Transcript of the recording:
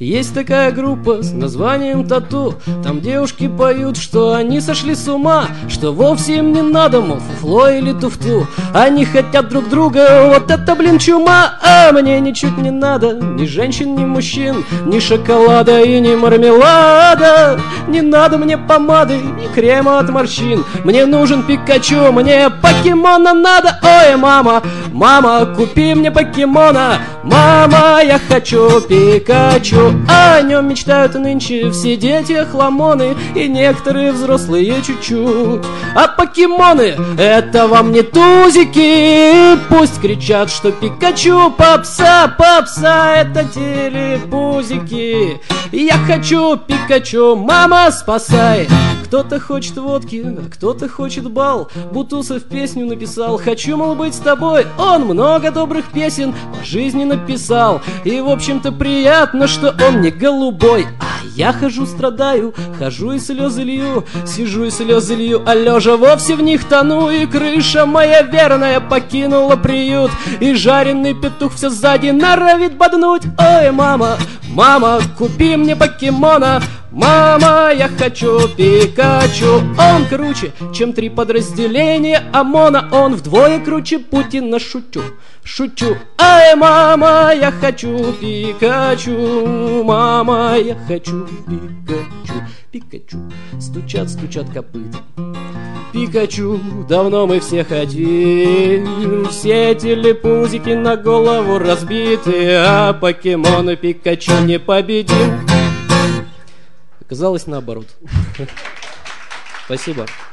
Есть такая группа с названием Тату. Там девушки поют, что они сошли с ума, что вовсе им не надо, мол, фуфло или туфту. Они хотят друг друга, вот это, блин, чума. А мне ничуть не надо ни женщин, ни мужчин, ни шоколада и ни мармелада. Не надо мне помады и крема от морщин. Мне нужен Пикачу, мне покемона надо. Ой, мама, мама, купи мне покемона. Мама, я хочу Пикачу. О нем мечтают нынче все дети охламоны и некоторые взрослые чуть-чуть. А покемоны — это вам не тузики. Пусть кричат, что Пикачу попса, попса — это телепузики. Я хочу Пикачу, мама, спасай. Кто-то хочет водки, а кто-то хочет бал. Бутусов песню написал, хочу, мол, быть с тобой. Он много добрых песен по жизни написал. И, в общем-то, приятно, что он не голубой. А я хожу, страдаю, хожу и слезы лью. Сижу и слезы лью, а лежа вовсе в них тону. И крыша моя верная покинула приют. И жареный петух все сзади норовит боднуть. Ой, мама, мама, купи мне покемона. Мама, я хочу Пикачу. Он круче, чем 3 подразделения ОМОНа. Он вдвое круче Путина, шучу, шучу. Ай, мама, я хочу Пикачу. Мама, я хочу Пикачу. Пикачу, стучат, стучат копыта. Пикачу, давно мы все хотим. Все телепузики на голову разбиты, а покемоны Пикачу не победим. Оказалось наоборот. Спасибо.